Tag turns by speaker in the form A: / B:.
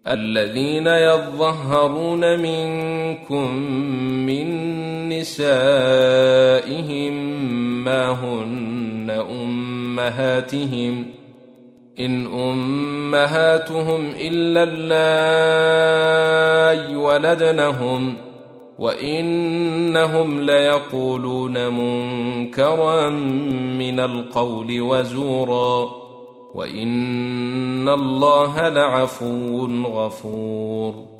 A: الذين يظهرون منكم من نسائهم ما هن أمهاتهم إن أمهاتهم إلا اللائي ولدنهم وإنهم ليقولون منكرا من القول وزورا وإن الله لعفو غفور.